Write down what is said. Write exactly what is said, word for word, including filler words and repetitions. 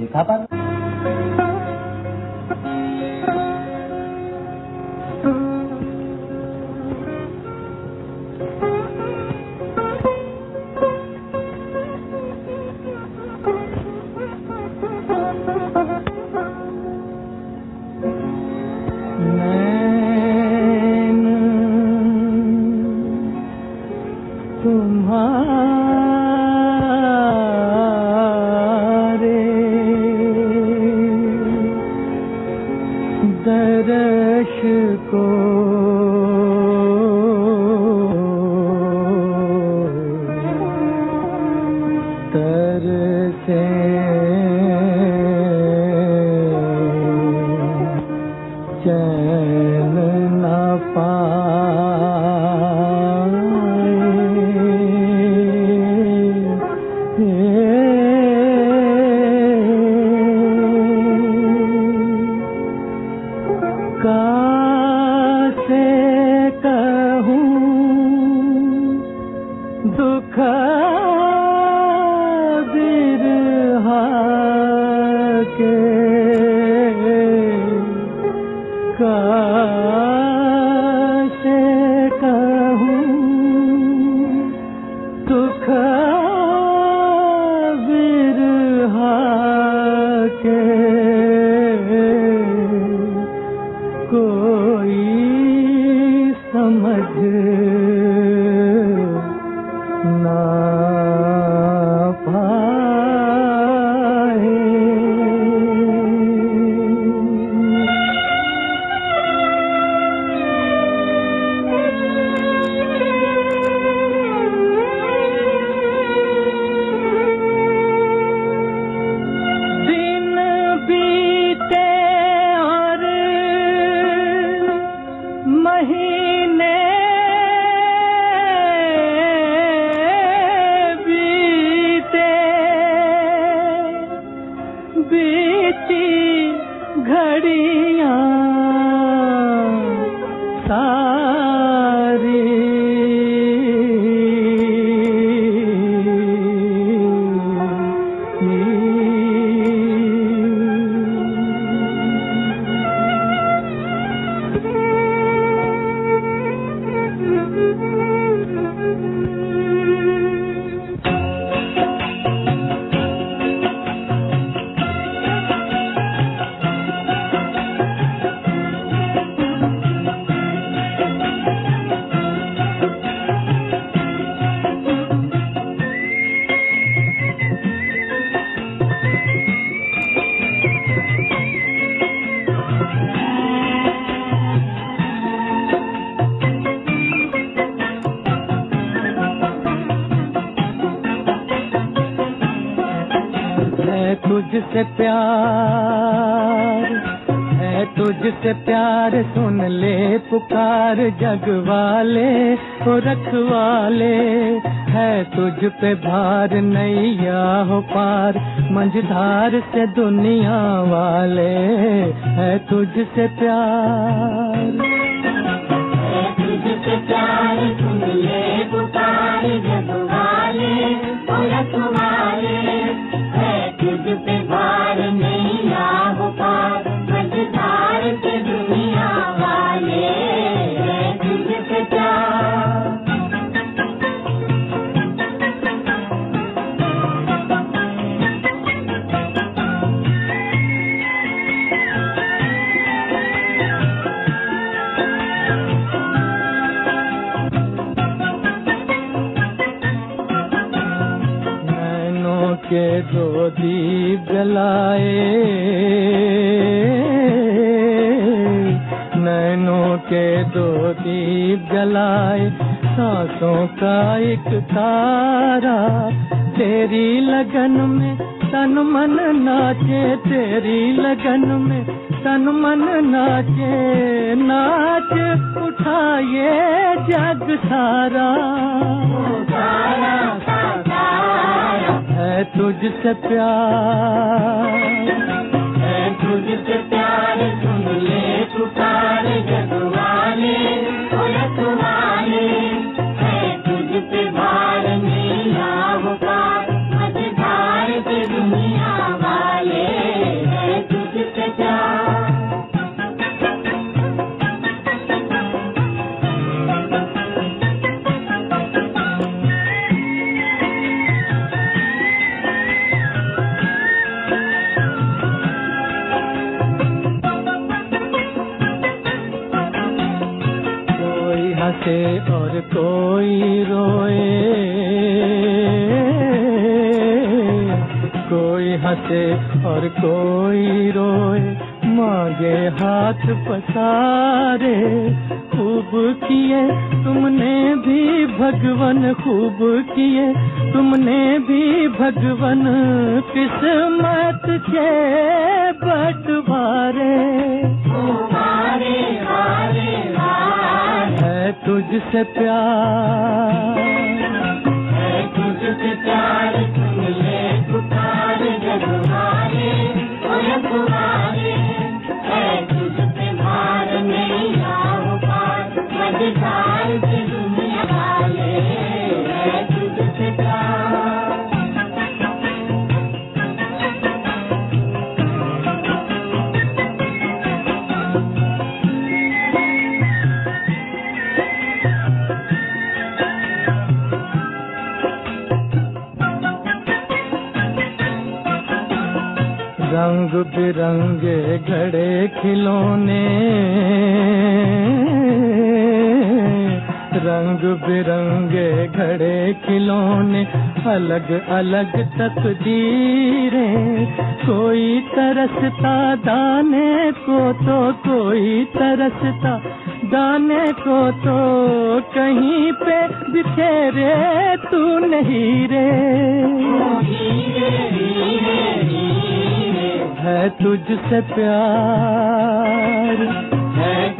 दिखा पा रहा। दर्श को तरसे चैन न कासे कहूँ दुख बिरहा के, कासे कहूँ दुख बिरहा के, कोई समझ ना पाए। दिन बीते और महीने बीते, बीती घड़ियां सारी, है तुझसे प्यार, है तुझसे प्यार, सुन ले पुकार जग वाले ओ रखवाले, है तुझ पे भार नैया हो पार मंझधार से दुनिया वाले, है तुझसे प्यार, है तुझसे प्यार, सुन ले पुकार जग वाले ओ रखवाले, तुझ पे भार नैया हो पार मझधार से दुनिया वाले, है तुझसे प्यार। के दो दीप जलाए, नैनों के दो दीप जलाए, सांसों का एक तारा, तेरी लगन में तन मन नाचे, तेरी लगन में तन मन नाचे, नाच उठाए जग सारा, है तुझसे प्यार, है तुझसे प्यार, सुन ले पुकार जग वाले ओ रखवाले, है तुझ पे भार नैया हो पार मझधार से दुनिया वाले। हंसे और कोई रोए, कोई हंसे और कोई रोए, मांगे हाथ पसारे। खूब किए तुमने भी भगवन, खूब किए तुमने भी भगवन, किस्मत के बंटवारे। वारे वारे वारे है तुझसे प्यार, है तुझसे प्यार, सुन ले पुकार जगवाले ओ रखवाले। है तुझसे भार नहीं आओ पार, मझधार से दुनिया वाले। है तुझसे प्यार, रंग बिरंगे घड़े खिलौने, रंग बिरंगे घड़े खिलौने, अलग अलग तकदीरें। कोई तरसता दाने को तो, कोई तरसता दाने को तो, कहीं पे बिखेरे तू नहीं रे। है तुझसे प्यार, है